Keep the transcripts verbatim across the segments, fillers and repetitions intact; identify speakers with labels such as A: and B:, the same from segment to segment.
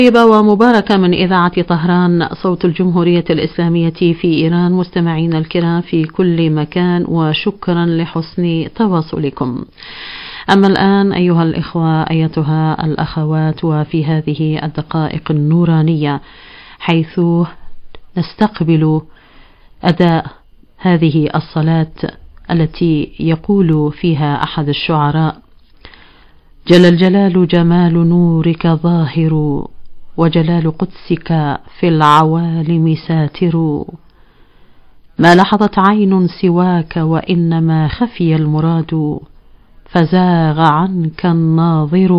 A: طيبة ومباركة من إذاعة طهران صوت الجمهورية الإسلامية في إيران. مستمعين الكرام في كل مكان، وشكرا لحسن تواصلكم. أما الآن أيها الإخوة أيتها الأخوات، وفي هذه الدقائق النورانية حيث نستقبل أداء هذه الصلاة التي يقول فيها أحد الشعراء: جل الجلال جمال نورك ظاهر، وجلال قدسك في العوالم ساتر، ما لحظت عين سواك وإنما خفي المراد، فزاغ عنك الناظر،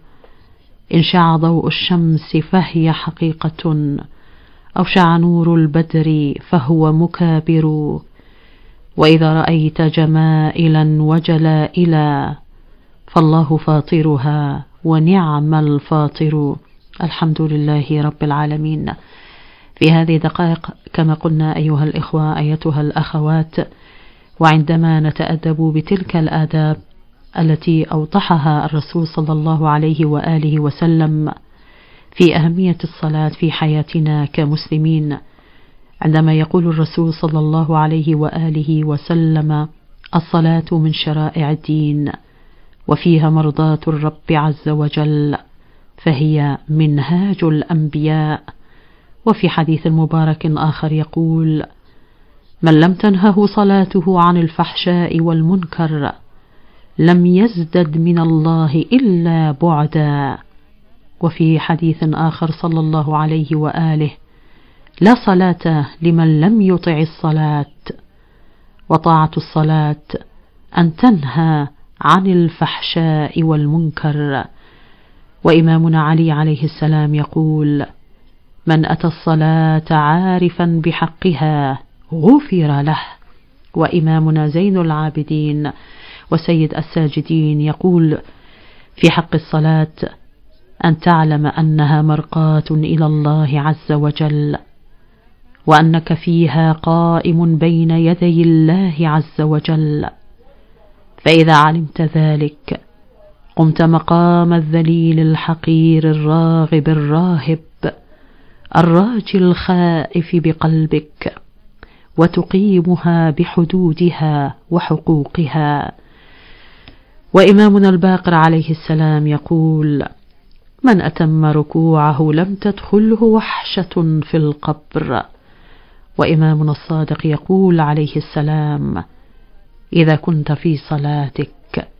A: إن شع ضوء الشمس فهي حقيقة، أو شع نور البدر فهو مكابر، وإذا رأيت جمائلا وجلائلا فالله فاطرها ونعم الفاطر. الحمد لله رب العالمين. في هذه الدقائق كما قلنا أيها الإخوة أيتها الأخوات، وعندما نتأدب بتلك الآداب التي أوضحها الرسول صلى الله عليه وآله وسلم في أهمية الصلاة في حياتنا كمسلمين، عندما يقول الرسول صلى الله عليه وآله وسلم: الصلاة من شرائع الدين، وفيها مرضاة الرب عز وجل، فهي منهاج الأنبياء. وفي حديث مبارك آخر يقول: من لم تنهه صلاته عن الفحشاء والمنكر لم يزدد من الله إلا بعدا. وفي حديث آخر صلى الله عليه وآله: لا صلاة لمن لم يطع الصلاة، وطاعة الصلاة أن تنهى عن الفحشاء والمنكر. وإمامنا علي عليه السلام يقول: من أتى الصلاة عارفا بحقها غفر له. وإمامنا زين العابدين وسيد الساجدين يقول في حق الصلاة: أن تعلم أنها مرقاة إلى الله عز وجل، وأنك فيها قائم بين يدي الله عز وجل، فإذا علمت ذلك قمت مقام الذليل الحقير الراغب الراهب الراجي الخائف بقلبك، وتقيمها بحدودها وحقوقها. وإمامنا الباقر عليه السلام يقول: من أتم ركوعه لم تدخله وحشة في القبر. وإمامنا الصادق يقول عليه السلام: إذا كنت في صلاتك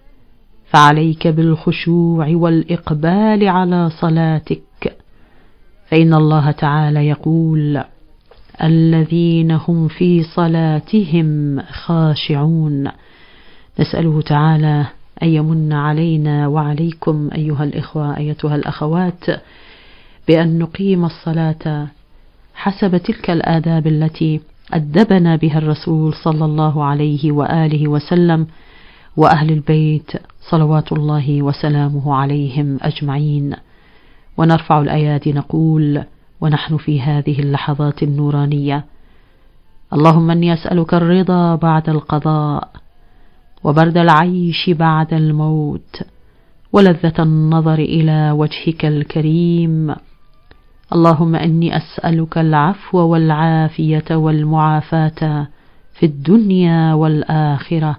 A: فعليك بالخشوع والإقبال على صلاتك، فإن الله تعالى يقول: الذين هم في صلاتهم خاشعون. نسأله تعالى أن يمن علينا وعليكم أيها الإخوة أيتها الأخوات بأن نقيم الصلاة حسب تلك الآداب التي أدبنا بها الرسول صلى الله عليه وآله وسلم وأهل البيت صلوات الله وسلامه عليهم أجمعين. ونرفع الأيادي نقول ونحن في هذه اللحظات النورانية: اللهم إني أسألك الرضا بعد القضاء، وبرد العيش بعد الموت، ولذة النظر إلى وجهك الكريم. اللهم إني أسألك العفو والعافية والمعافاة في الدنيا والآخرة.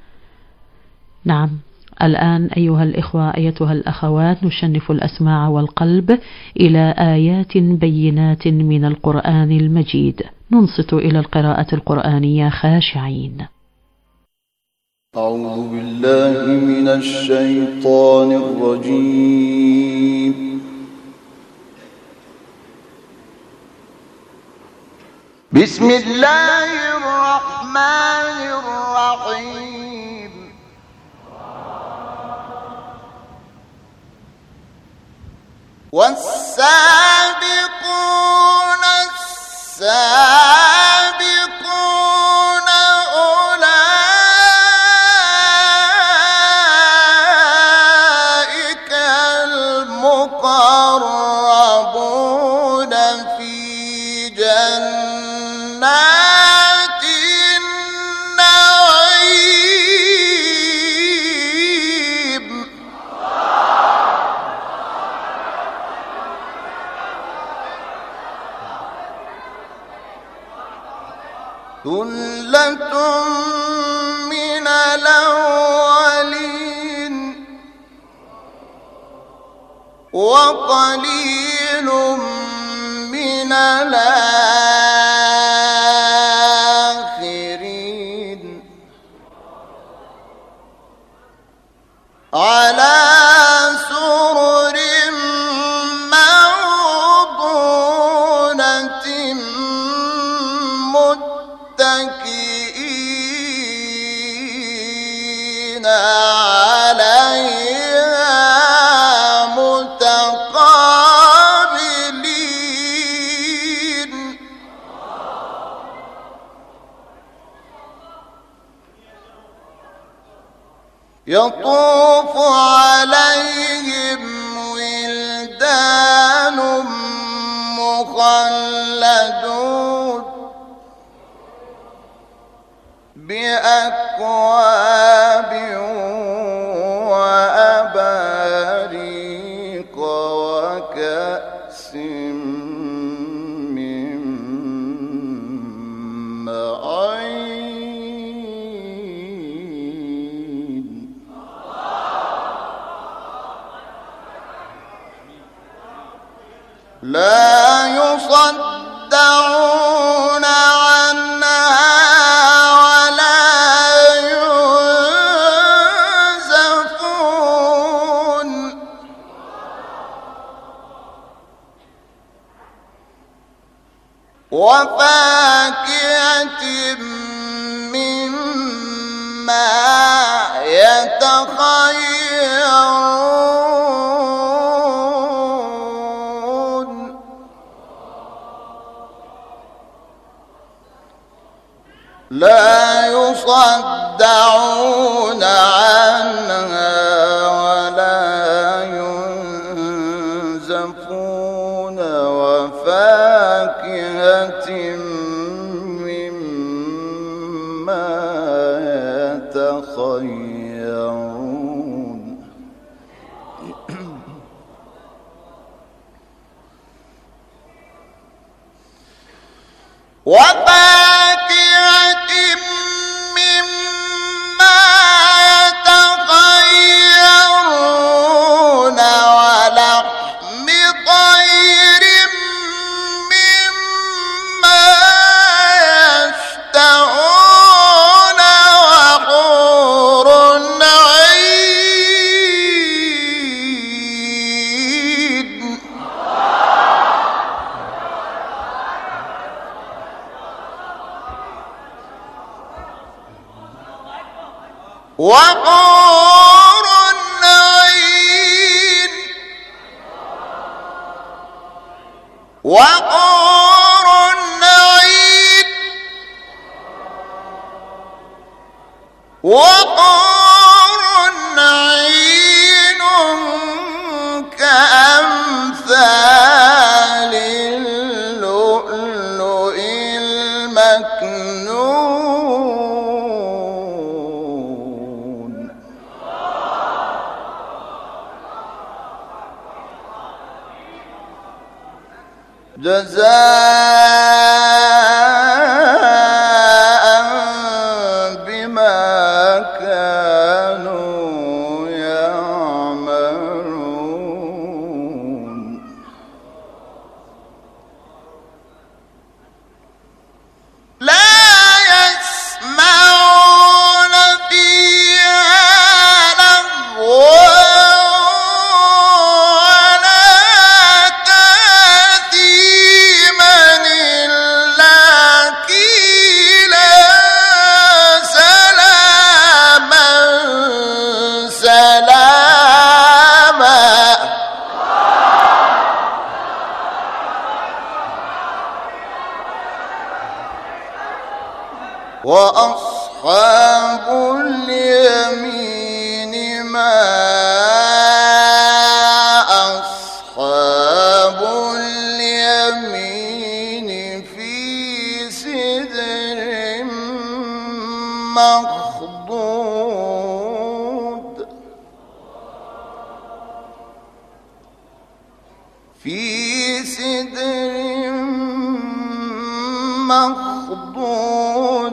A: نعم، الآن أيها الإخوة أيتها الأخوات نشنف الأسماع والقلب إلى آيات بينات من القرآن المجيد، ننصت إلى القراءة القرآنية خاشعين.
B: أعوذ بالله من الشيطان الرجيم. بسم الله الرحمن الرحيم. والسابقون السابقون أولئك المقربون في جنات النعيم. ثلة من الأولين وقليل من الآخرين على سرر موضونة متكئين عليها متقابلين يطوف عليهم ولدان مخلدون بأكواب وأباريق وكأس من معين لا يصدعون عنها وفاكهة مما يتخيرون لا يصدعون عنها ولا ينزفون وفاكهة مما يتخيرون وفاكهة مما يتخيرون ولحم طير مما يشتهون وحور عين وحور عين وحور عين وحور عين كأمثال اللؤلؤ المكنون جزاء بما كانوا يعملون لا يسمعون فيها لغوا وأصحاب اليمين ما أصحاب اليمين في سدر مخضود في سدر مخضود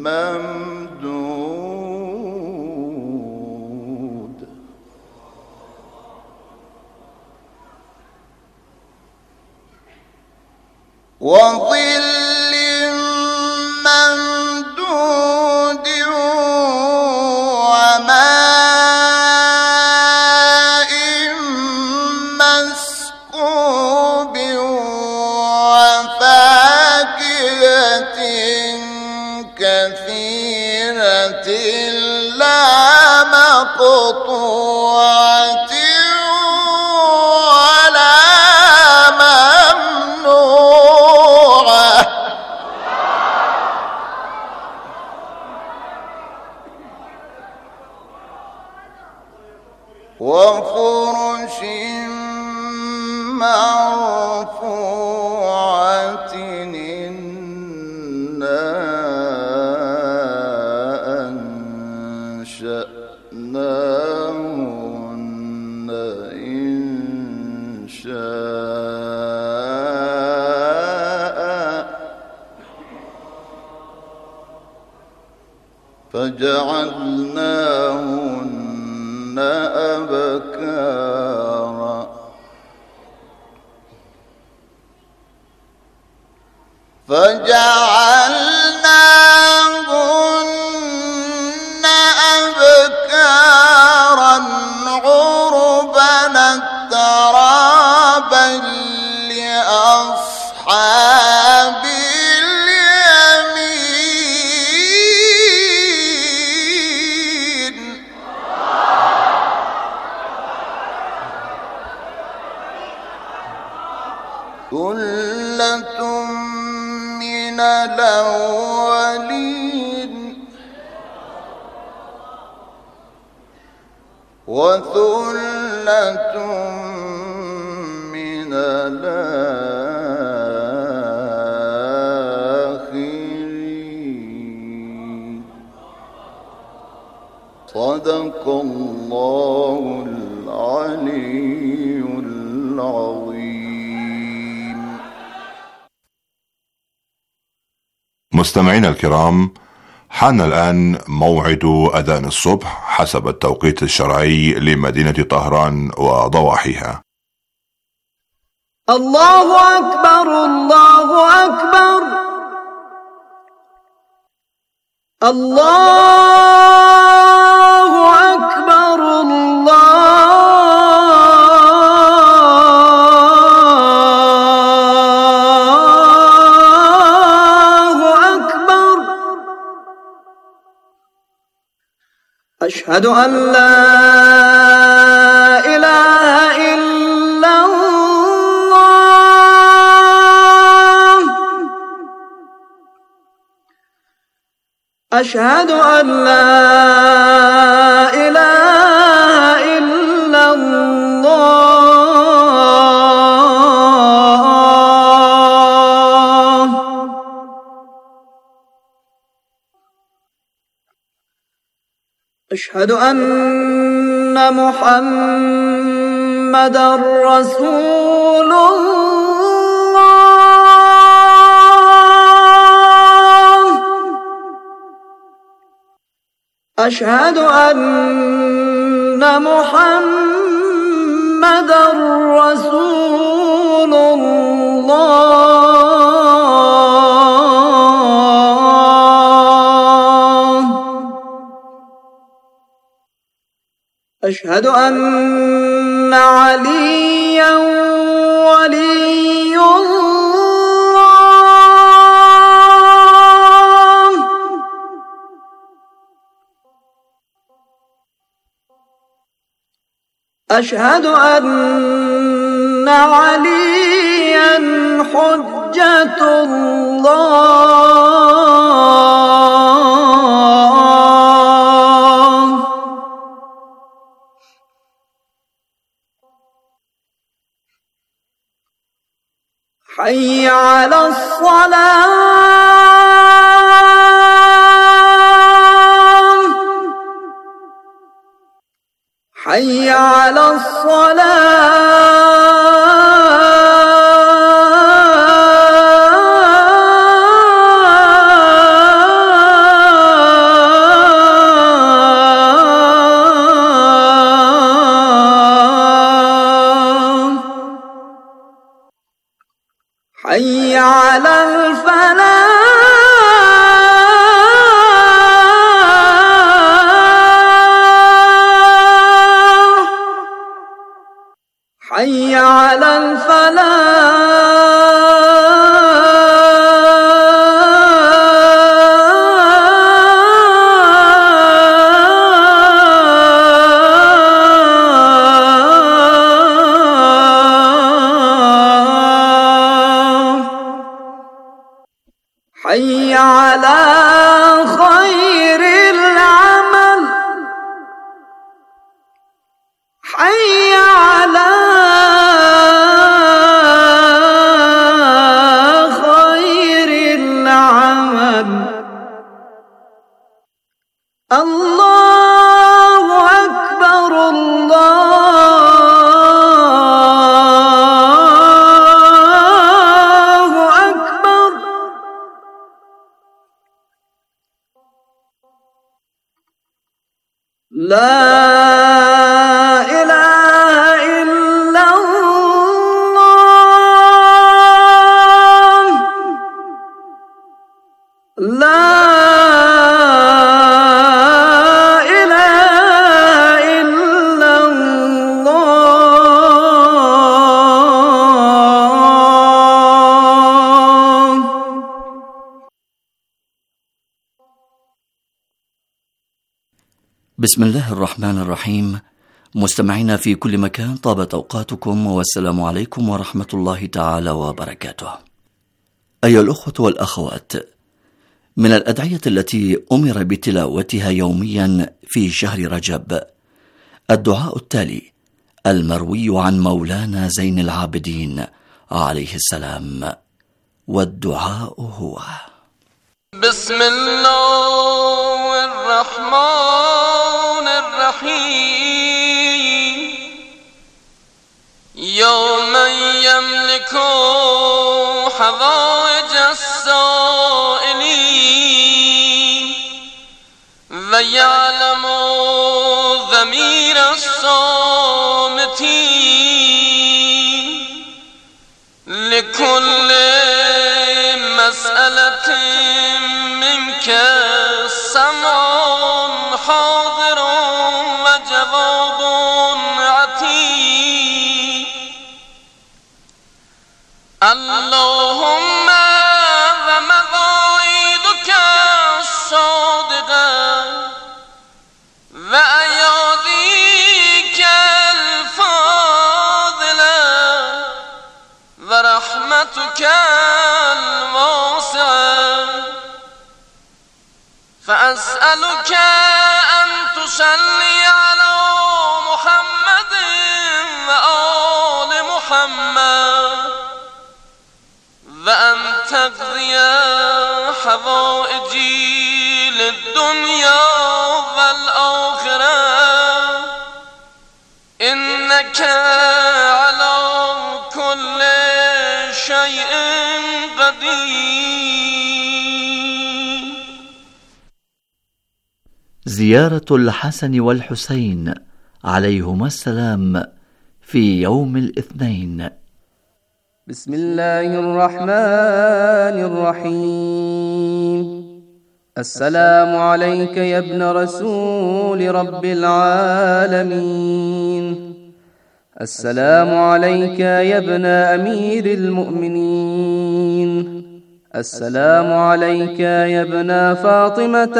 B: ممدود وظل ممدود وماء مسكوب وفاكهة كثيرة لا مقطوعة ولا ممنوعة وفرش مرفوعة إنا أنشأناهن إنشاء فجعلناهن أبكارا فجعلناهن أبكارا عربا ترابا لأصحاب اليمين ثلة من الأولين وثلة من الآخرين صدق الله العلي العظيم.
C: مستمعينا الكرام، حان الآن موعد أذان الصبح حسب التوقيت الشرعي لمدينة طهران وضواحيها.
D: الله أكبر الله أكبر الله أكبر الله أكبر أشهد أن لا إله إلا الله أشهد أن لا إله إلا الله أشهد أن محمدًا رسول الله أشهد أن محمدًا رسول الله أشهد أن عليًّا ولي الله أشهد أن عليًّا حجة الله حي على الصلاة حي على حي على الفلاح حي على الفلاح حي على خير العمل حي على خير العمل الله أكبر الله أكبر لا إله إلا الله لا إله إلا الله.
E: بسم الله الرحمن الرحيم. مستمعينا في كل مكان، طابت أوقاتكم والسلام عليكم ورحمة الله تعالى وبركاته. أيها الأخوة والأخوات، من الأدعية التي أمر بتلاوتها يوميا في شهر رجب الدعاء التالي المروي عن مولانا زين العابدين عليه السلام، والدعاء هو:
F: بسم الله الرحمن الرحيم. يوم يملك حوائج السائلين ويعلم ضمير الصامتين، لكل مسألة منك سمع حاضر وجواب عتيد. اللهم ومواعيدك الصادقة وأياديك الفاضلة ورحمتك الواسعة، فأسألك أن تصلي على محمد وآل محمد، وأن تقضي حوائجي للدنيا والآخرة، إنك على كل شيء قدير.
E: زيارة الحسن والحسين عليهما السلام في يوم الاثنين.
G: بسم الله الرحمن الرحيم. السلام عليك يا ابن رسول رب العالمين. السلام عليك يا ابن أمير المؤمنين. السلام عليك يا ابن فاطمة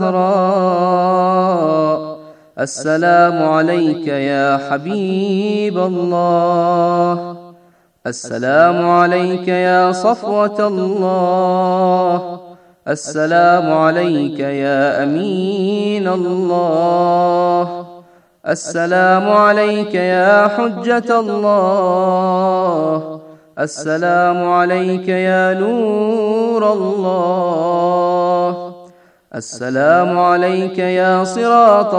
G: الزهراء. السلام عليك يا حبيب الله. السلام عليك يا صفوة الله. السلام عليك يا أمين الله. السلام عليك يا حجة الله. السلام عليك يا نور الله. السلام عليك يا صراط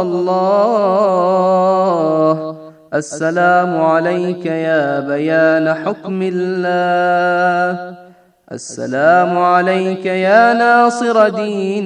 G: الله. السلام عليك يا بيان حكم الله. السلام عليك يا ناصر دين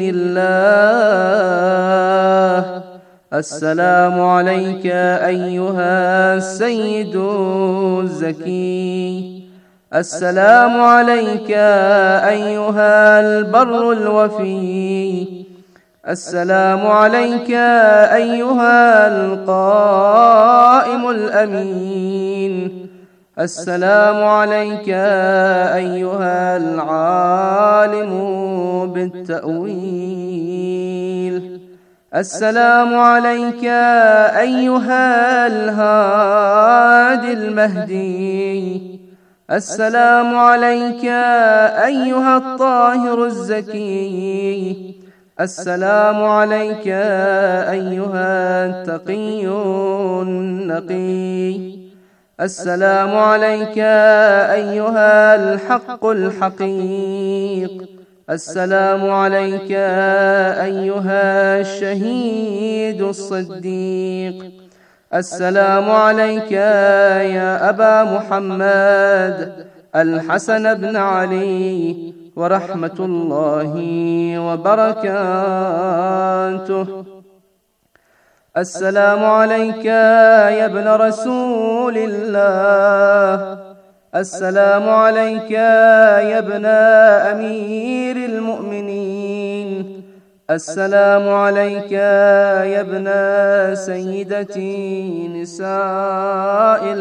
G: الله. السلام عليك أيها السيد الزكي. السلام عليك أيها البر الوفي. السلام عليك أيها القائم الأمين. السلام عليك أيها العالم بالتأويل. السلام عليك أيها الهادي المهدي. السلام عليك أيها الطاهر الزكي. السلام عليك أيها التقي النقي. السلام عليك أيها الحق الحقيق. السلام عليك أيها الشهيد الصديق. السلام عليك يا أبا محمد الحسن بن علي ورحمة الله وبركاته. السلام عليك يا ابن رسول الله. السلام عليك يا ابن أمير المؤمنين. السلام عليك يا ابن سيدتي نساء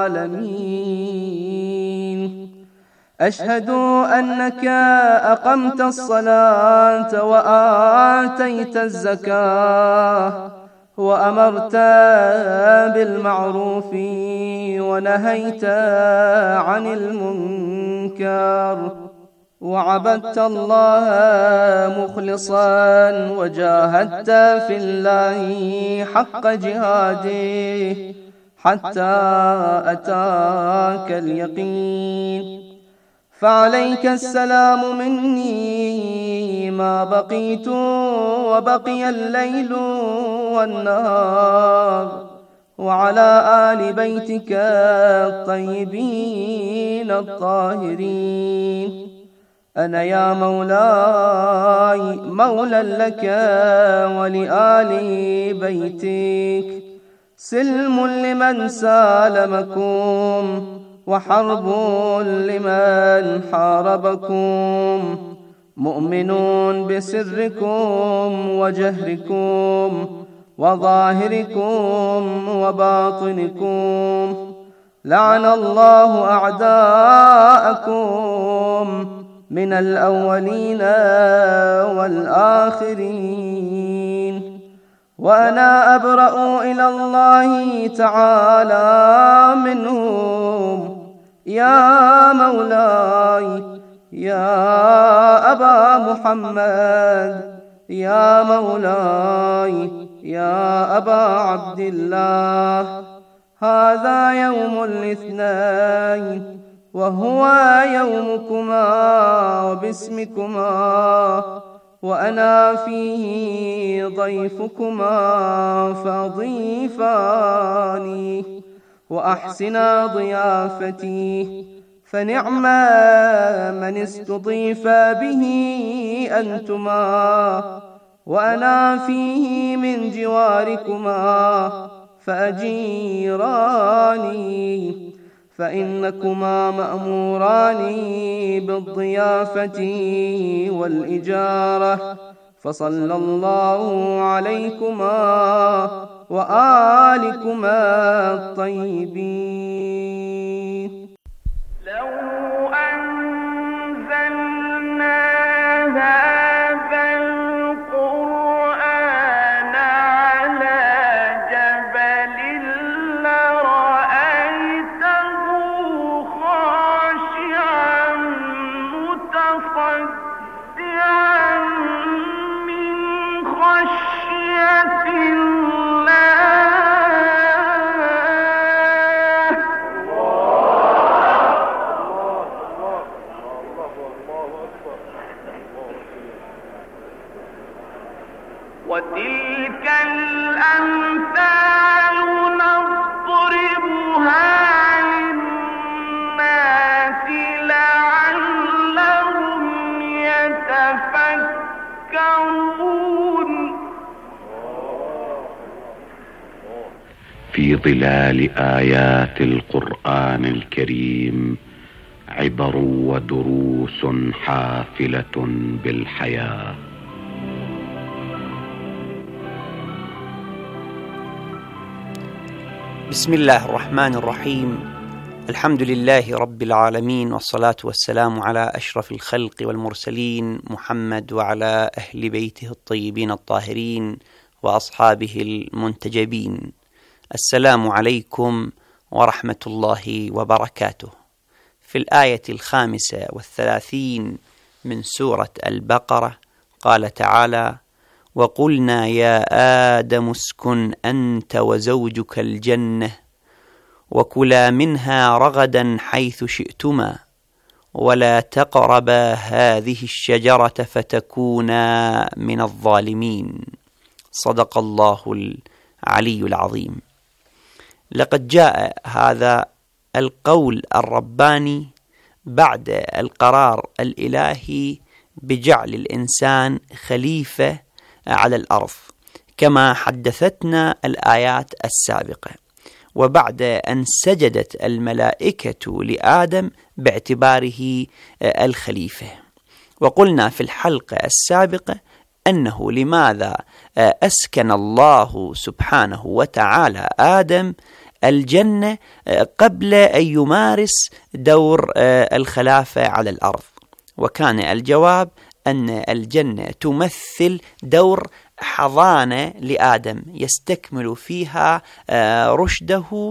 G: العالمين. أشهد أنك أقمت الصلاة وآتيت الزكاة وأمرت بالمعروف ونهيت عن المنكر وعبدت الله مخلصا وجاهدت في الله حق جهاده حتى أتاك اليقين. فعليك السلام مني ما بقيت وبقي الليل والنهار، وعلى آل بيتك الطيبين الطاهرين. أنا يا مولاي مولى لك ولآل بيتك، سلم لمن سالمكم وحرب لمن حاربكم، مؤمنون بسركم وجهركم وظاهركم وباطنكم. لعن الله أعداءكم من الأولين والآخرين. وأنا أبرأ إلى الله تعالى منهم. يا مولاي يا أبا محمد، يا مولاي يا أبا عبد الله، هذا يوم الاثنين وهو يومكما وباسمكما، وأنا فيه ضيفكما فضيفاني وأحسنا ضيافتي، فنعم من استضيف به أنتما، وأنا فيه من جواركما فأجيراني، فإنكما مأموران بالضيافة والإجارة. فصلى الله عليكما وآلكما الطيبين.
H: لو أنزلنا هذا القرآن على جبل لرأيته خاشعا متصدعا من خشية وتلك الأمثال نضربها للناس لعلهم يتفكرون.
I: في ظلال آيات القرآن الكريم عبر ودروس حافلة بالحياة.
J: بسم الله الرحمن الرحيم. الحمد لله رب العالمين، والصلاة والسلام على أشرف الخلق والمرسلين محمد وعلى أهل بيته الطيبين الطاهرين وأصحابه المنتجبين. السلام عليكم ورحمة الله وبركاته. في الآية الخامسة والثلاثين من سورة البقرة قال تعالى: وقلنا يا آدم اسكن أنت وزوجك الجنة وكلا منها رغدا حيث شئتما ولا تقربا هذه الشجرة فتكونا من الظالمين. صدق الله العلي العظيم. لقد جاء هذا القول الرباني بعد القرار الإلهي بجعل الإنسان خليفة على الأرض كما حدثتنا الآيات السابقة، وبعد أن سجدت الملائكة لآدم باعتباره الخليفة. وقلنا في الحلقة السابقة أنه لماذا أسكن الله سبحانه وتعالى آدم الجنة قبل أن يمارس دور الخلافة على الأرض، وكان الجواب أن الجنة تمثل دور حضانة لآدم يستكمل فيها رشده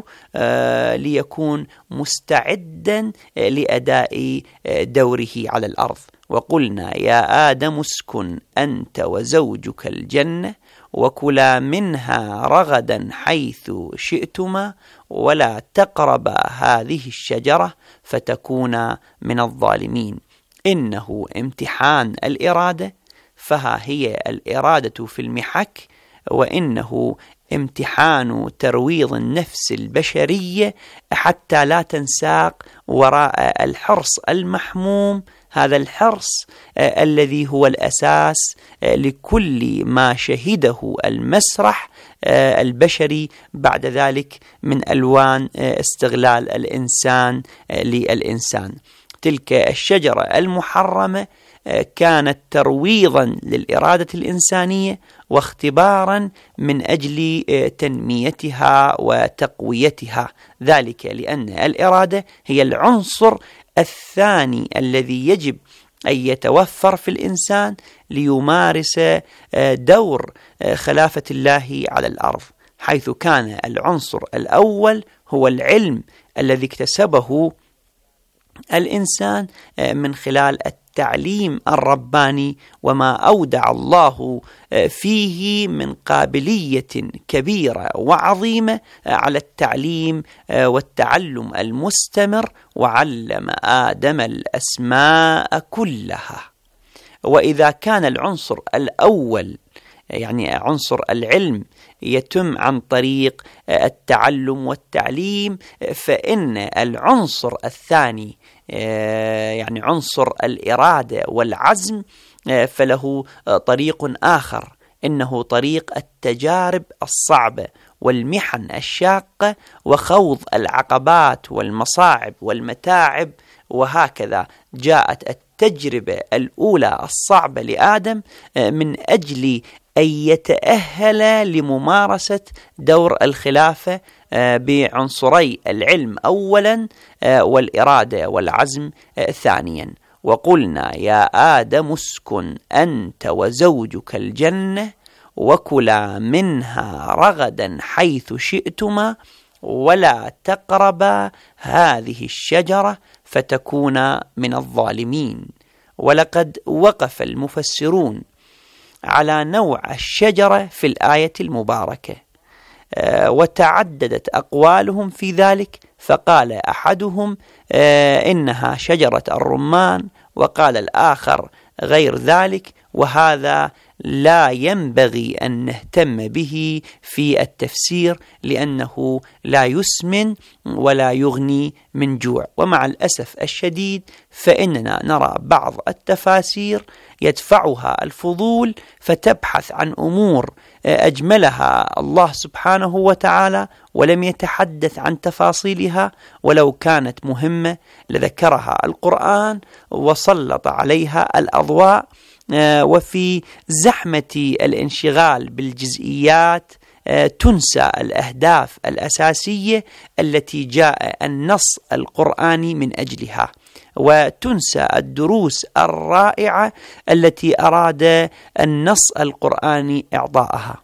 J: ليكون مستعدا لأداء دوره على الأرض. وقلنا يا آدم اسكن أنت وزوجك الجنة وكلا منها رغدا حيث شئتما ولا تقربا هذه الشجرة فتكونا من الظالمين. إنه امتحان الإرادة، فها هي الإرادة في المحك، وإنه امتحان ترويض النفس البشرية حتى لا تنساق وراء الحرص المحموم، هذا الحرص آه الذي هو الأساس آه لكل ما شهده المسرح آه البشري بعد ذلك من ألوان آه استغلال الإنسان آه للإنسان. تلك الشجرة المحرمة آه كانت ترويضا للإرادة الإنسانية واختبارا من أجل آه تنميتها وتقويتها، ذلك لأن الإرادة هي العنصر الثاني الذي يجب أن يتوفر في الإنسان ليمارس دور خلافة الله على الأرض، حيث كان العنصر الأول هو العلم الذي اكتسبه الإنسان من خلال التعليم الرباني، وما أودع الله فيه من قابلية كبيرة وعظيمة على التعليم والتعلم المستمر، وعلم آدم الأسماء كلها. وإذا كان العنصر الأول يعني عنصر العلم يتم عن طريق التعلم والتعليم، فإن العنصر الثاني يعني عنصر الإرادة والعزم فله طريق آخر، إنه طريق التجارب الصعبة والمحن الشاقة وخوض العقبات والمصاعب والمتاعب. وهكذا جاءت التجربة الأولى الصعبة لآدم من أجل أن يتأهل لممارسة دور الخلافة بعنصري العلم أولا والإرادة والعزم ثانيا. وقلنا يا آدم اسكن أنت وزوجك الجنة وكلا منها رغدا حيث شئتما ولا تقربا هذه الشجرة فتكونا من الظالمين. ولقد وقف المفسرون على نوع الشجرة في الآية المباركة، وتعددت أقوالهم في ذلك، فقال أحدهم إنها شجرة الرمان، وقال الآخر غير ذلك، وهذا لا ينبغي أن نهتم به في التفسير لأنه لا يسمن ولا يغني من جوع. ومع الأسف الشديد فإننا نرى بعض التفاسير يدفعها الفضول فتبحث عن أمور أجملها الله سبحانه وتعالى ولم يتحدث عن تفاصيلها، ولو كانت مهمة لذكرها القرآن وسلط عليها الأضواء. وفي زحمة الانشغال بالجزئيات تنسى الأهداف الأساسية التي جاء النص القرآني من أجلها، وتنسى الدروس الرائعة التي أراد النص القرآني إعطائها.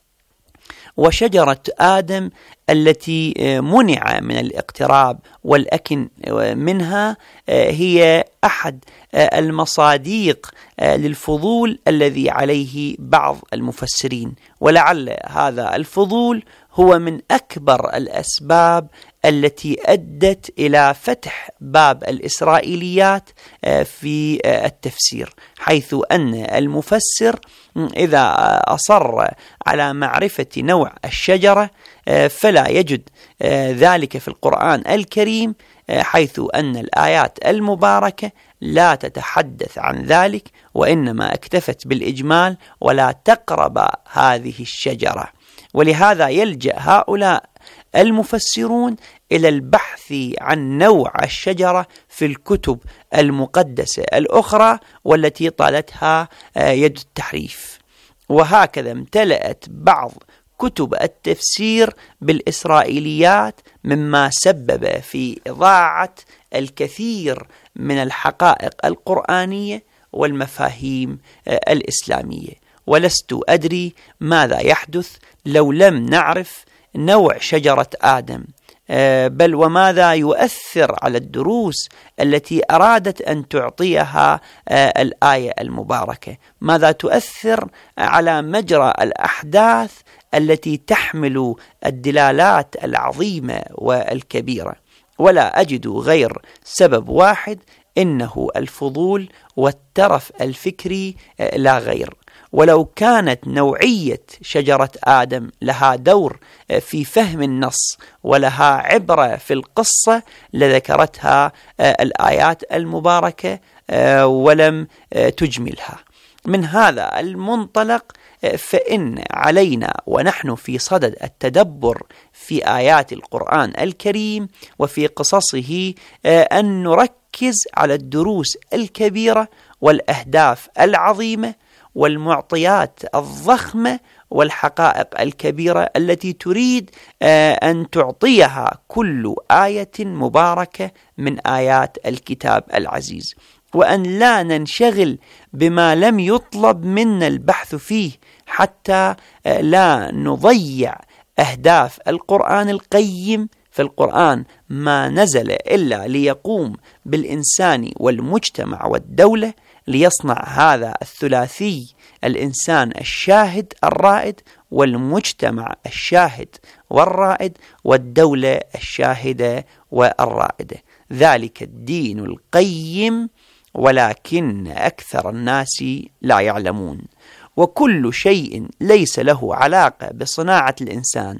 J: وشجرة آدم التي منع من الاقتراب والأكل منها هي أحد المصاديق للفضول الذي عليه بعض المفسرين، ولعل هذا الفضول هو من أكبر الأسباب التي أدت إلى فتح باب الإسرائيليات في التفسير، حيث أن المفسر إذا أصر على معرفة نوع الشجرة فلا يجد ذلك في القرآن الكريم، حيث أن الآيات المباركة لا تتحدث عن ذلك، وإنما اكتفت بالإجمال ولا تقرب هذه الشجرة. ولهذا يلجأ هؤلاء المفسرون إلى البحث عن نوع الشجرة في الكتب المقدسة الأخرى والتي طالتها يد التحريف. وهكذا امتلأت بعض كتب التفسير بالإسرائيليات، مما سبب في إضاعة الكثير من الحقائق القرآنية والمفاهيم الإسلامية. ولست أدري ماذا يحدث لو لم نعرف نوع شجرة آدم، بل وماذا يؤثر على الدروس التي أرادت أن تعطيها الآية المباركة، ماذا تؤثر على مجرى الأحداث التي تحمل الدلالات العظيمة والكبيرة. ولا أجد غير سبب واحد، إنه الفضول والترف الفكري لا غير. ولو كانت نوعية شجرة آدم لها دور في فهم النص ولها عبرة في القصة لذكرتها الآيات المباركة ولم تجملها. من هذا المنطلق فإن علينا ونحن في صدد التدبر في آيات القرآن الكريم وفي قصصه أن نركز على الدروس الكبيرة والأهداف العظيمة والمعطيات الضخمة والحقائق الكبيرة التي تريد أن تعطيها كل آية مباركة من آيات الكتاب العزيز، وأن لا ننشغل بما لم يطلب منا البحث فيه حتى لا نضيع أهداف القرآن القيم. فالقرآن ما نزل إلا ليقوم بالإنسان والمجتمع والدولة، ليصنع هذا الثلاثي: الإنسان الشاهد الرائد، والمجتمع الشاهد والرائد، والدولة الشاهدة والرائدة. ذلك الدين القيم ولكن أكثر الناس لا يعلمون. وكل شيء ليس له علاقة بصناعة الإنسان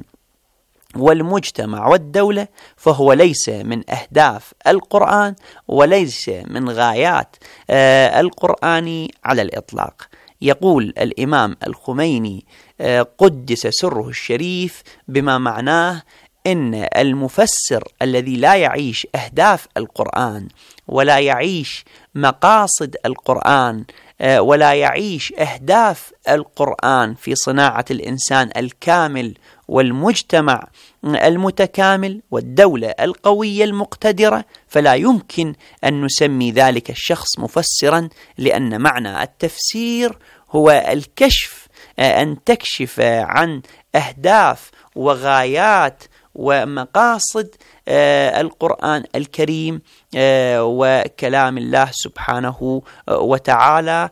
J: والمجتمع والدولة فهو ليس من أهداف القرآن وليس من غايات القرآن على الإطلاق. يقول الإمام الخميني قدس سره الشريف بما معناه إن المفسر الذي لا يعيش أهداف القرآن ولا يعيش مقاصد القرآن ولا يعيش أهداف القرآن في صناعة الإنسان الكامل والمجتمع المتكامل والدولة القوية المقتدرة، فلا يمكن أن نسمي ذلك الشخص مفسرا، لأن معنى التفسير هو الكشف، أن تكشف عن أهداف وغايات ومقاصد القرآن الكريم وكلام الله سبحانه وتعالى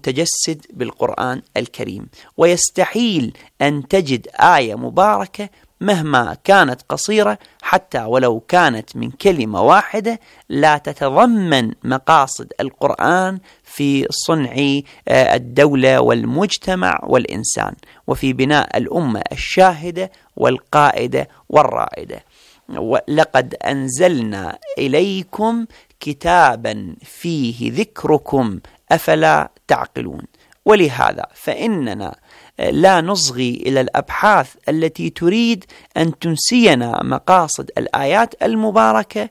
J: المتجسد بالقرآن الكريم. ويستحيل أن تجد آية مباركة مهما كانت قصيرة، حتى ولو كانت من كلمة واحدة، لا تتضمن مقاصد القرآن في صنع الدولة والمجتمع والإنسان، وفي بناء الأمة الشاهدة والقائدة والرائدة. ولقد أنزلنا إليكم كتابا فيه ذكركم أفلا تعقلون. ولهذا فإننا لا نصغي إلى الأبحاث التي تريد أن تنسينا مقاصد الآيات المباركة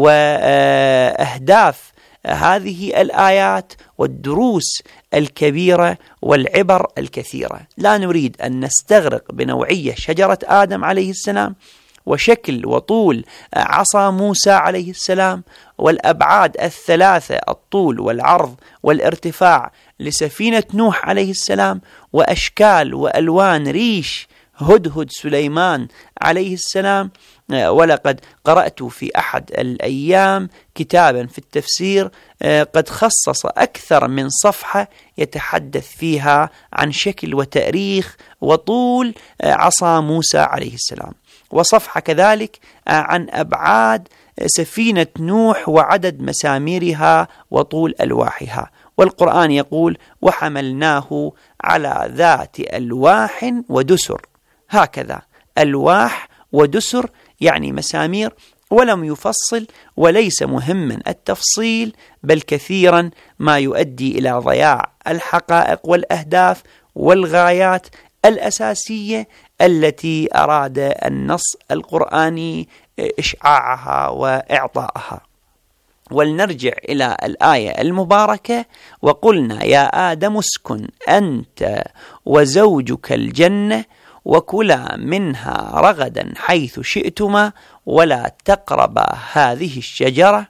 J: وأهداف هذه الآيات والدروس الكبيرة والعبر الكثيرة. لا نريد أن نستغرق بنوعية شجرة آدم عليه السلام، وشكل وطول عصا موسى عليه السلام، والأبعاد الثلاثة الطول والعرض والارتفاع لسفينة نوح عليه السلام، وأشكال وألوان ريش هدهد سليمان عليه السلام. ولقد قرأت في أحد الأيام كتابا في التفسير قد خصص أكثر من صفحة يتحدث فيها عن شكل وتاريخ وطول عصا موسى عليه السلام، وصفحة كذلك عن أبعاد سفينة نوح وعدد مساميرها وطول ألواحها. والقرآن يقول: وحملناه على ذات ألواح ودسر. هكذا ألواح ودسر يعني مسامير، ولم يفصل، وليس مهما التفصيل، بل كثيرا ما يؤدي إلى ضياع الحقائق والأهداف والغايات الأساسية التي أراد النص القرآني إشعاعها وإعطائها. ولنرجع إلى الآية المباركة: وقلنا يا آدم اسكن أنت وزوجك الجنة وكلا منها رغدا حيث شئتما ولا تقربا هذه الشجرة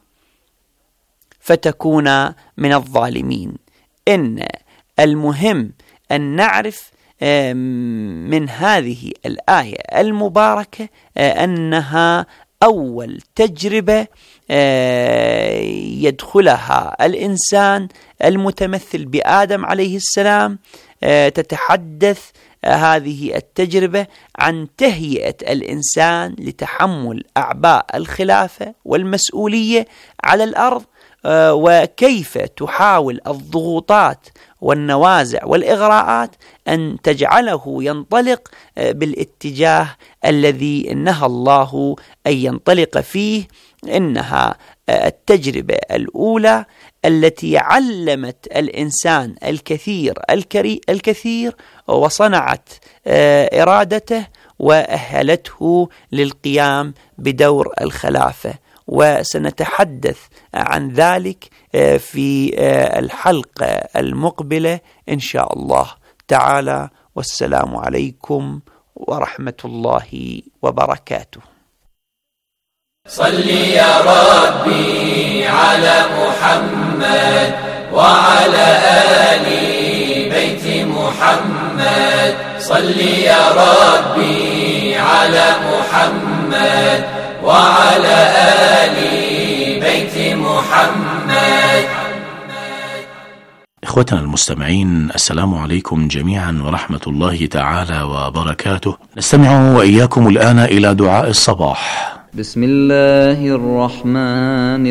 J: فتكونا من الظالمين. إن المهم أن نعرف من هذه الآية المباركة أنها أول تجربة يدخلها الإنسان المتمثل بآدم عليه السلام. تتحدث هذه التجربة عن تهيئة الإنسان لتحمل أعباء الخلافة والمسؤولية على الأرض، وكيف تحاول الضغوطات والنوازع والإغراءات أن تجعله ينطلق بالاتجاه الذي نهى الله أن ينطلق فيه. إنها التجربة الأولى التي علمت الإنسان الكثير الكثير وصنعت إرادته وأهلته للقيام بدور الخلافة. وسنتحدث عن ذلك في الحلقة المقبلة إن شاء الله تعالى. والسلام عليكم ورحمة الله وبركاته.
K: صل يا ربي على محمد وعلى آل بيت محمد. صل يا ربي على محمد وعلى آل بيت محمد.
L: إخوتنا المستمعين، السلام عليكم جميعا ورحمة الله تعالى وبركاته. نستمع وإياكم الآن إلى دعاء الصباح.
G: بسم الله الرحمن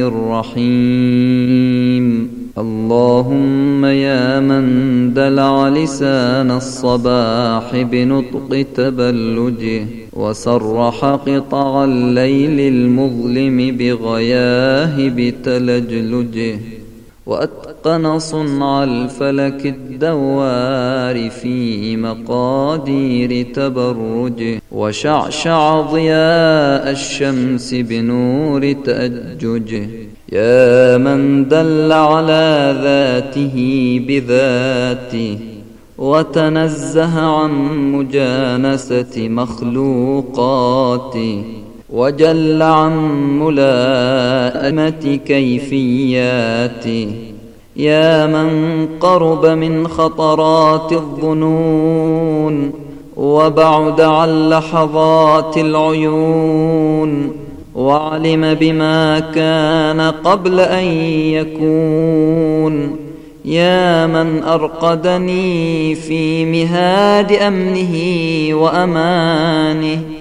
G: الرحيم. اللهم يا من دلع لسان الصباح بنطق تبلجه وسرح قطع الليل المظلم بغياهب تلجلجه وأتقن صنع الفلك الدوار في مقادير تبرجه وشعشع ضياء الشمس بنور تأججه. يا من دل على ذاته بذاته وتنزه عن مجانسة مخلوقاته وجل عن ملائمة كيفياته. يا من قرب من خطرات الظنون وبعد عن لحظات العيون وعلم بما كان قبل أن يكون. يا من أرقدني في مهاد أمنه وأمانه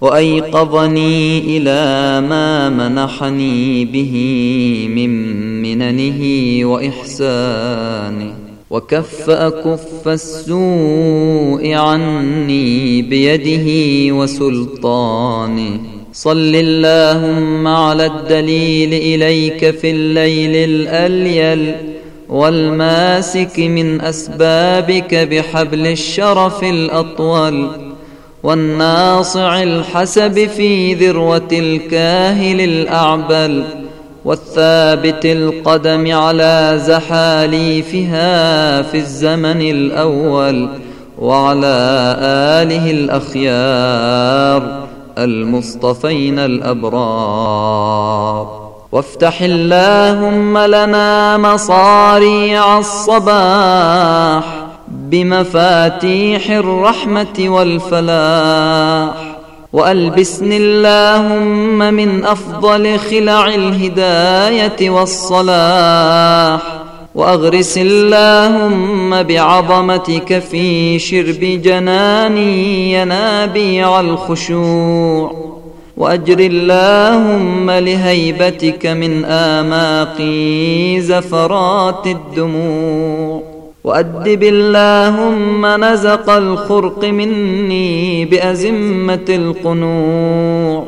M: وأيقظني إلى ما منحني به من مننه وإحسانه، وكف أكف السوء عني بيده وسلطانه. صل اللهم على الدليل إليك في الليل الأليل، والماسك من أسبابك بحبل الشرف الأطول، والناصع الحسب في ذروة الكاهل الأعبل، والثابت القدم على زحاليفها في الزمن الأول، وعلى آله الأخيار المصطفين الأبرار. وافتح اللهم لنا مصاريع الصباح بمفاتيح الرحمة والفلاح، وألبسني اللهم من أفضل خلع الهداية والصلاح، وأغرس اللهم بعظمتك في شرب جناني ينابيع الخشوع، وأجر اللهم لهيبتك من آماقي زفرات الدموع، وأدب اللهم نزق الخرق مني بأزمة القنوع.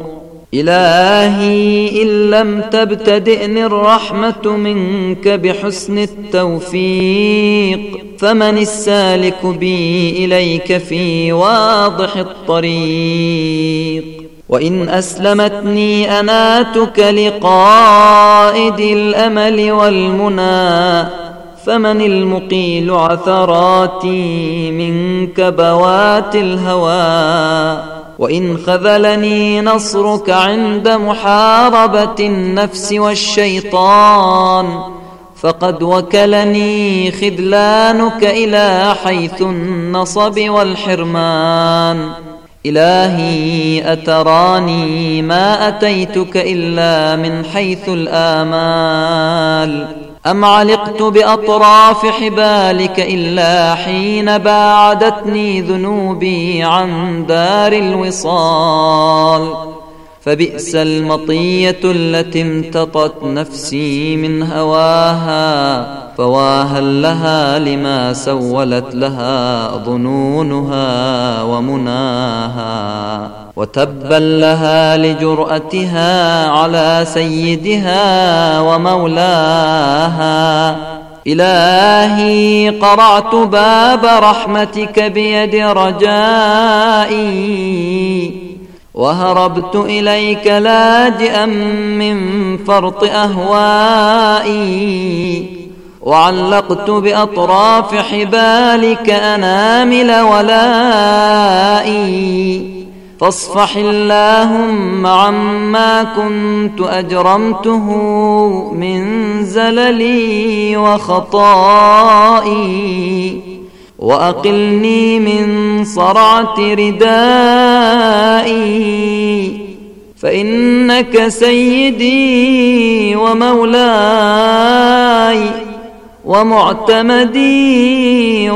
M: إلهي إن لم تبتدئني الرحمة منك بحسن التوفيق، فمن السالك بي إليك في واضح الطريق. وإن أسلمتني أناتك لقائد الأمل والمنى، فمن المقيل عثراتي من كبوات الهوى. وإن خذلني نصرك عند محاربة النفس والشيطان، فقد وكلني خذلانك إلى حيث النصب والحرمان. إلهي أتراني ما أتيتك إلا من حيث الآمال، أم علقت بأطراف حبالك إلا حين باعدتني ذنوبي عن دار الوصال. فبئس المطية التي امتطت نفسي من هواها، فواها لها لما سولت لها ظنونها ومناها، وتبا لها لجرأتها على سيدها ومولاها. إلهي قرعت باب رحمتك بيد رجائي، وهربت إليك لاجئا من فرط أهوائي، وعلقت بأطراف حبالك أنامل ولائي. فاصفح اللهم عما كنت أجرمته من زللي وخطائي، وأقلني من صرعة ردائي، فإنك سيدي ومولاي ومعتمدي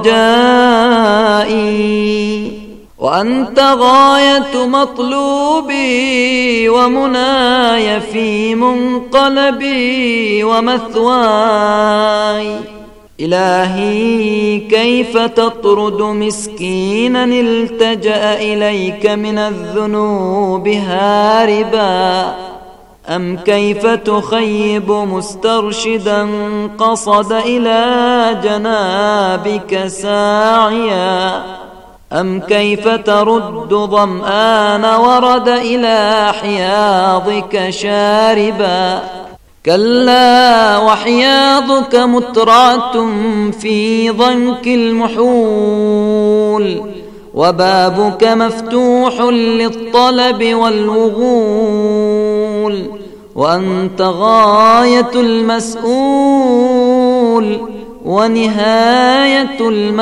M: ورجائي، وأنت غاية مطلوبي ومناي في منقلبي ومثواي. إلهي كيف تطرد مسكينا التجأ إليك من الذنوب هاربا، أم كيف تخيب مسترشدا قصد إلى جنابك ساعيا، أم كيف ترد ظمآن ورد إلى حياضك شاربا. كلا وحياضك مترعة في ضنك المحول، وبابك مفتوح للطلب والوغول، وأنت غاية المسؤول ونهاية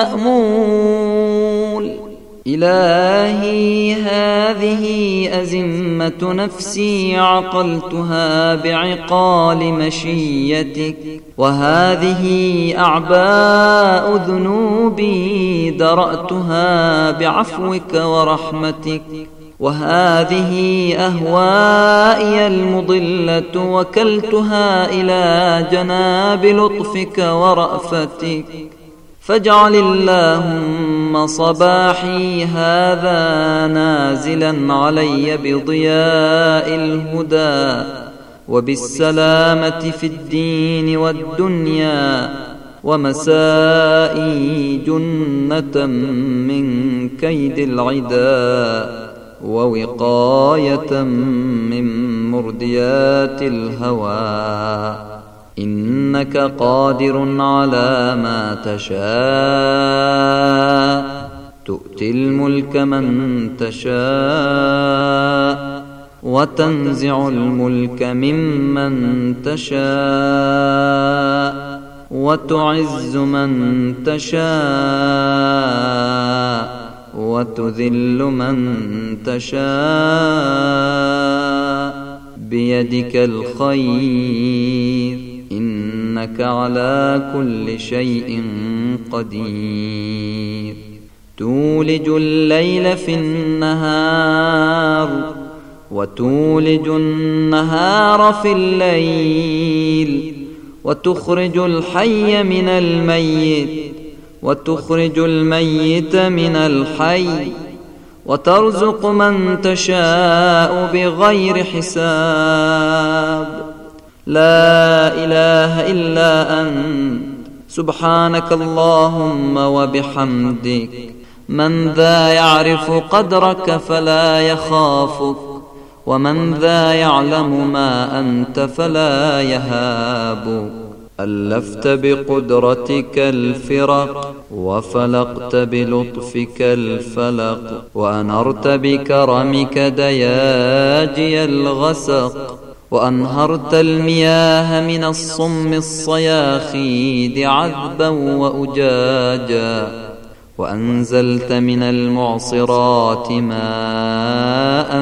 M: المأمول. إلهي هذه أزمة نفسي عقلتها بعقال مشيتك، وهذه أعباء ذنوبي درأتها بعفوك ورحمتك. وهذه أهوائي المضلة وكلتها إلى جناب لطفك ورأفتك، فاجعل اللهم صباحي هذا نازلا علي بضياء الهدى وبالسلامة في الدين والدنيا، ومسائي جنة من كيد العداء ووقاية من مرديات الهوى، إنك قادر على ما تشاء، تؤتي الملك من تشاء وتنزع الملك ممن تشاء وتعز من تشاء وتذل من تشاء، بيدك الخير، إنك على كل شيء قدير. تولج الليل في النهار وتولج النهار في الليل، وتخرج الحي من الميت وتخرج الميت من الحي، وترزق من تشاء بغير حساب. لا إله إلا أنت سبحانك اللهم وبحمدك. من ذا يعرف قدرك فلا يخافك، ومن ذا يعلم ما أنت فلا يهابك. ألفت بقدرتك الفرق وفلقت بلطفك الفلق، وأنرت بكرمك دياجي الغسق، وأنهرت المياه من الصم الصياخيد عذبا وأجاجا، وأنزلت من المعصرات ماء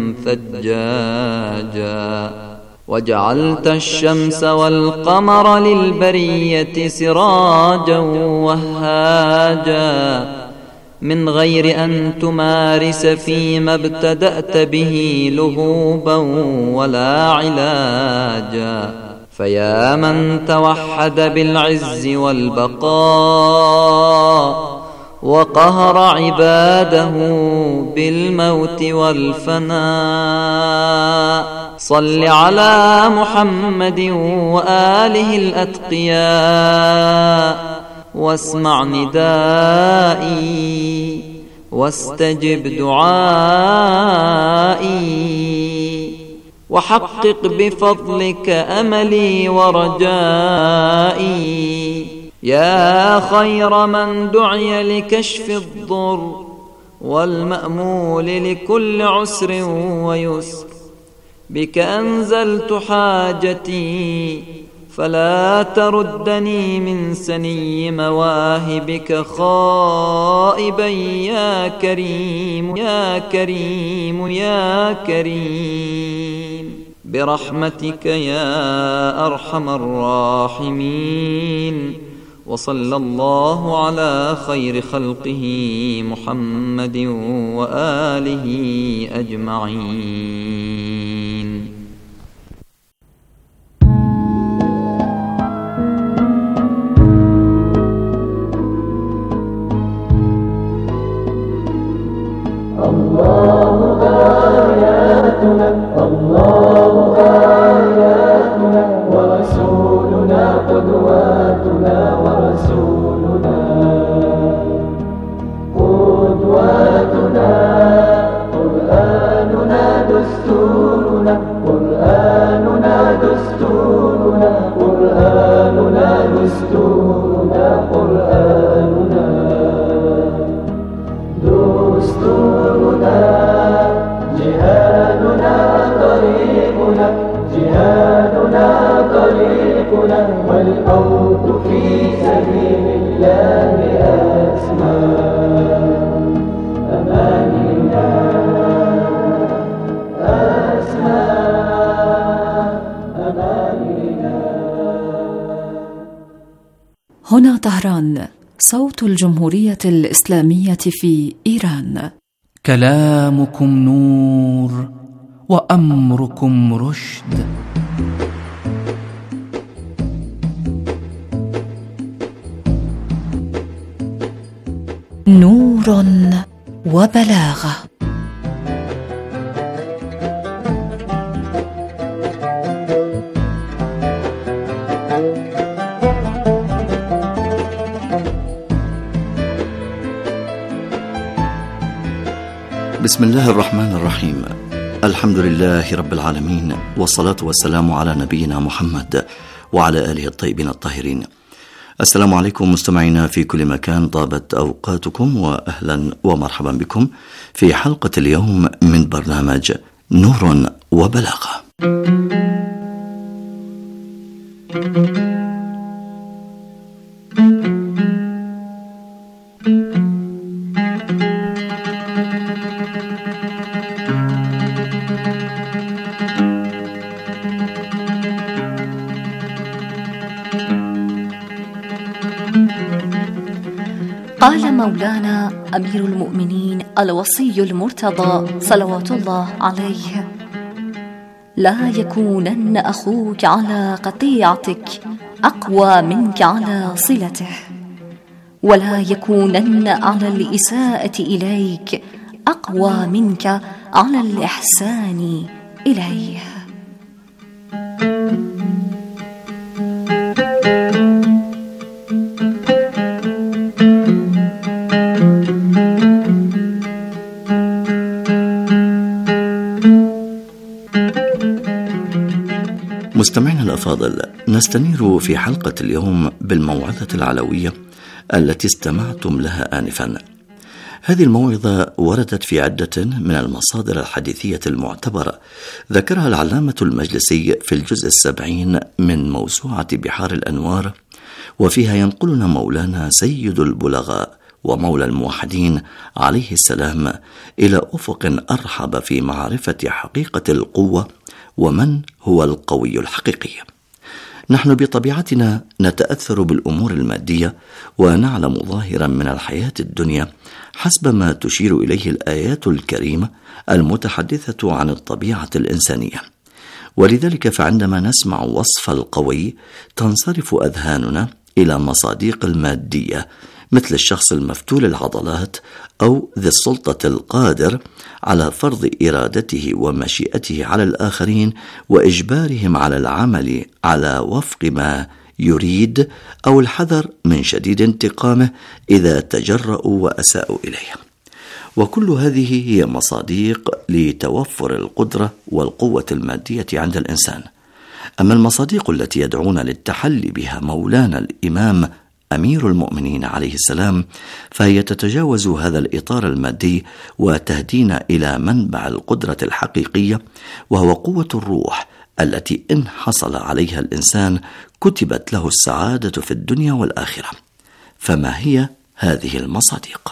M: ثجاجا، وجعلت الشمس والقمر للبرية سراجا وهاجا، من غير أن تمارس فيما ابتدأت به لهوبا ولا علاجا. فيا من توحد بالعز والبقاء وقهر عباده بالموت والفناء، صل على محمد وآله الأتقياء، واسمع ندائي واستجب دعائي، وحقق بفضلك أملي ورجائي. يا خير من دعي لكشف الضر والمأمول لكل عسر ويسر، بك أنزلت حاجتي فلا تردني من سني مواهبك خائبا يا كريم يا كريم يا كريم، برحمتك يا أرحم الراحمين. وصلى الله على خير خلقه محمد وآله أجمعين.
K: الله آياتنا الله آياتنا ورسولنا قدواتنا ورسولنا قدواتنا، قرآننا دستورنا قرآننا دستورنا قرآننا دستورنا قرآننا دستورنا، جهادنا طريقنا جهادنا طريقنا، والموت في سبيل الله أسمى أمانينا أسمى أمانينا.
N: هنا طهران، صوت الجمهورية الإسلامية في إيران. كلامكم نور وأمركم رشد.
O: نور وبلاغة.
E: بسم الله الرحمن الرحيم. الحمد لله رب العالمين، والصلاة والسلام على نبينا محمد وعلى آله الطيبين الطاهرين. السلام عليكم مستمعينا في كل مكان، طابت أوقاتكم وأهلا ومرحبا بكم في حلقة اليوم من برنامج نور وبلاغة.
O: قال مولانا أمير المؤمنين الوصي المرتضى صلوات الله عليه: لا يكونن أخوك على قطيعتك أقوى منك على صلته، ولا يكونن على الإساءة إليك أقوى منك على الإحسان إليه.
E: مستمعينا الأفاضل، نستنير في حلقة اليوم بالموعظة العلوية التي استمعتم لها آنفا. هذه الموعظة وردت في عدة من المصادر الحديثية المعتبرة، ذكرها العلامة المجلسي في الجزء السبعين من موسوعة بحار الأنوار، وفيها ينقلنا مولانا سيد البلغاء ومولى الموحدين عليه السلام إلى أفق أرحب في معرفة حقيقة القوة ومن هو القوي الحقيقي. نحن بطبيعتنا نتأثر بالأمور المادية ونعلم ظاهرا من الحياة الدنيا حسب ما تشير إليه الآيات الكريمة المتحدثة عن الطبيعة الإنسانية، ولذلك فعندما نسمع وصف القوي تنصرف أذهاننا إلى مصادق المادية مثل الشخص المفتول العضلات أو ذي السلطة القادر على فرض إرادته ومشيئته على الآخرين وإجبارهم على العمل على وفق ما يريد، أو الحذر من شديد انتقامه إذا تجرؤوا وأساءوا إليه. وكل هذه هي مصادق لتوفر القدرة والقوة المادية عند الإنسان. أما المصادق التي يدعون للتحلي بها مولانا الإمام أمير المؤمنين عليه السلام فهي تتجاوز هذا الإطار المادي وتهدينا إلى منبع القدرة الحقيقية، وهو قوة الروح التي إن حصل عليها الإنسان كتبت له السعادة في الدنيا والآخرة. فما هي هذه المصادق؟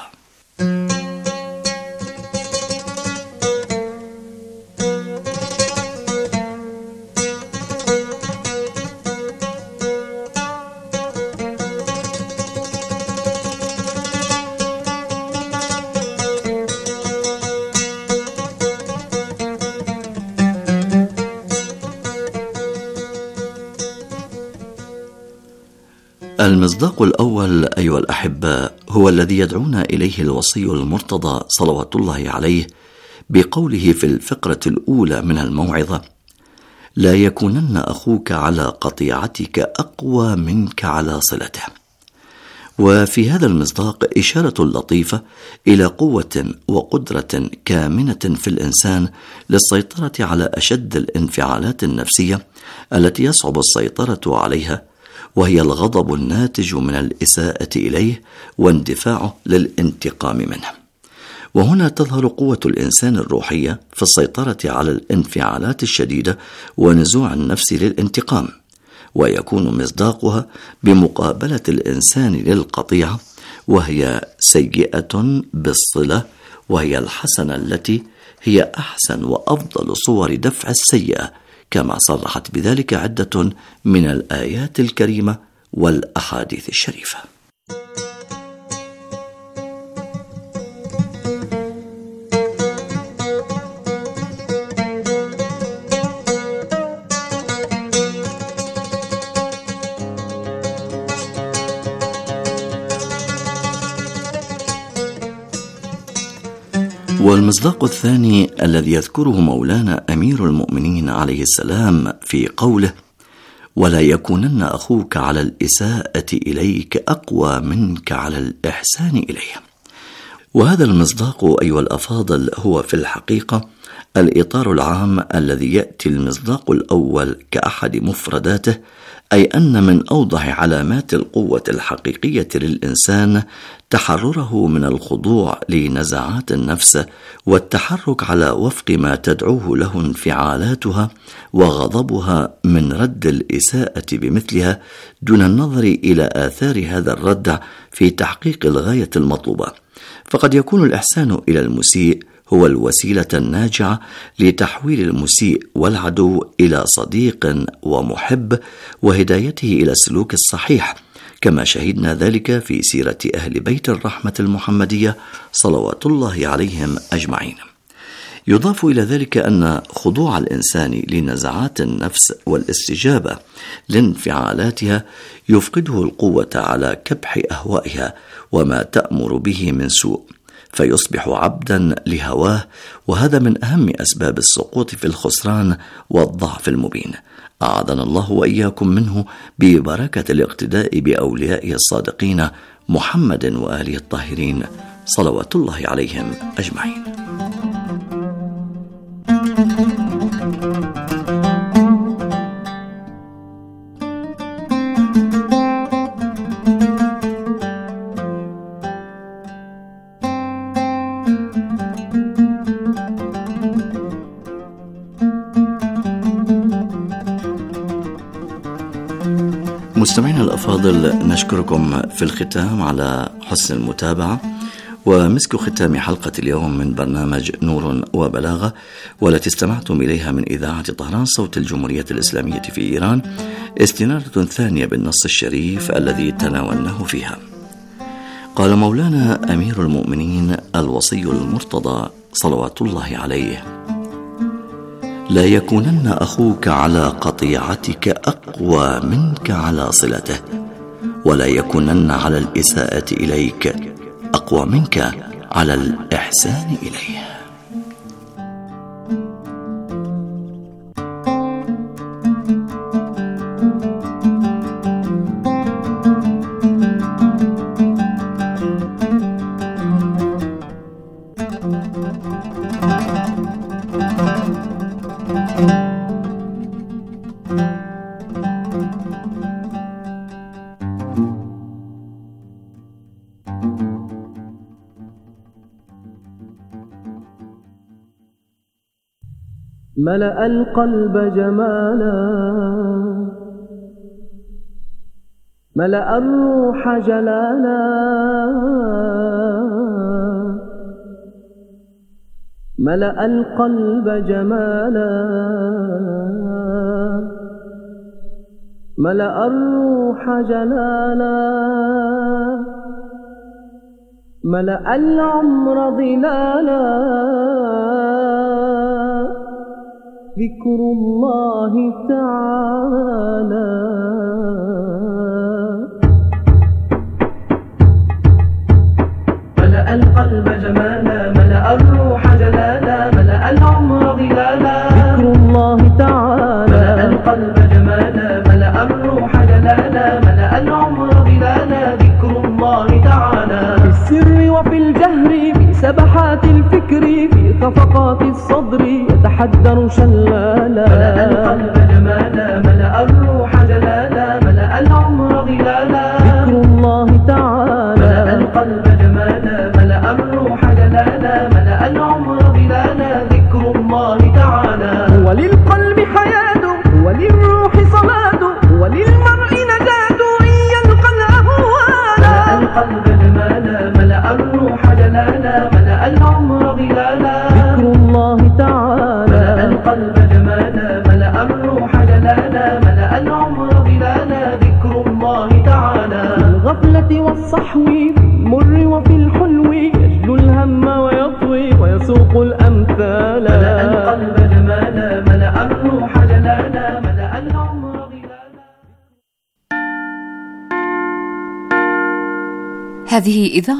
E: المصداق الأول أيها الأحباء هو الذي يدعونا إليه الوصي المرتضى صلوات الله عليه بقوله في الفقرة الأولى من الموعظة: لا يكونن أخوك على قطيعتك أقوى منك على صلته. وفي هذا المصداق إشارة لطيفة إلى قوة وقدرة كامنة في الإنسان للسيطرة على أشد الانفعالات النفسية التي يصعب السيطرة عليها، وهي الغضب الناتج من الإساءة إليه واندفاعه للانتقام منه. وهنا تظهر قوة الإنسان الروحية في السيطرة على الانفعالات الشديدة ونزوع النفس للانتقام، ويكون مصداقها بمقابلة الإنسان للقطيعة، وهي سيئة بالصلة، وهي الحسنة التي هي أحسن وأفضل صور دفع السيئة، كما صرحت بذلك عدة من الآيات الكريمة والأحاديث الشريفة. والمصداق الثاني الذي يذكره مولانا أمير المؤمنين عليه السلام في قوله: ولا يكونن أخوك على الإساءة إليك أقوى منك على الإحسان إليه. وهذا المصداق أيها الأفاضل هو في الحقيقة الإطار العام الذي يأتي المصداق الأول كأحد مفرداته، أي أن من أوضح علامات القوة الحقيقية للإنسان تحرره من الخضوع لنزعات النفس والتحرك على وفق ما تدعوه له انفعالاتها وغضبها من رد الإساءة بمثلها، دون النظر إلى آثار هذا الرد في تحقيق الغاية المطلوبة. فقد يكون الإحسان إلى المسيء هو الوسيلة الناجعة لتحويل المسيء والعدو إلى صديق ومحب وهدايته إلى السلوك الصحيح، كما شهدنا ذلك في سيرة أهل بيت الرحمة المحمدية صلوات الله عليهم أجمعين. يضاف إلى ذلك أن خضوع الإنسان لنزعات النفس والاستجابة لانفعالاتها يفقده القوة على كبح أهوائها وما تأمر به من سوء، فيصبح عبدا لهواه، وهذا من أهم أسباب السقوط في الخسران والضعف المبين. أعاذنا الله وإياكم منه ببركة الاقتداء بأوليائه الصادقين محمد وآله الطاهرين صلوات الله عليهم أجمعين. مستمعينا الأفاضل، نشكركم في الختام على حسن المتابعة ومسك ختام حلقة اليوم من برنامج نور وبلاغة، والتي استمعتم إليها من إذاعة طهران صوت الجمهورية الإسلامية في إيران، استنارة ثانية بالنص الشريف الذي تناولناه فيها. قال مولانا أمير المؤمنين الوصي المرتضى صلوات الله عليه: لا يكونن أخوك على قطيعتك أقوى منك على صلته، ولا يكونن على الإساءة إليك أقوى منك على الإحسان إليه.
P: ملأ القلب جمالا، ملأ الروح جلالا، ملأ القلب جمالا، ملأ الروح جلالا، ملأ العمر ظلالا، ذكر الله تعالى. ملأ القلب جمالا، ملأ الروح جلالا، ملأ العمر ظلالا، ذكر الله تعالى. ملأ القلب جمالا، ملأ الروح جلالا، ملأ العمر ظلالا، ذكر الله تعالى. في السر وفي الجهر، في سبحات الفكر، في خفقات الصدر، يتحدر شلالا. ملأ القلب جمالا، ملأ الروح جلالا، ملأ العمر ظلالا، ذكر الله تعالى. ملأ القلب جمالا، ملأ الروح جلالا، ملأ العمر ظلالا، ذكر الله تعالى. هو للقلب حياته، وللروح صلاته، وللمرء نجاته إن يلقى الأهوالا. ملأ القلب جمالا، ملأ الروح جلالا، ملأ العمر ظلالا، ذكر الله تعالى. ملأ القلب جمالا، ملأ الروح جلالا، ملأ العمر ظلالا، ذكر الله تعالى. في الغفلة والصحو، في المر وفي الحلو، يجلو الهم ويطوي ويسوق الأمثال. ملأ القلب جمالا، ملأ الروح جلالا، ملأ العمر ظلالا.
O: هذه إذاعة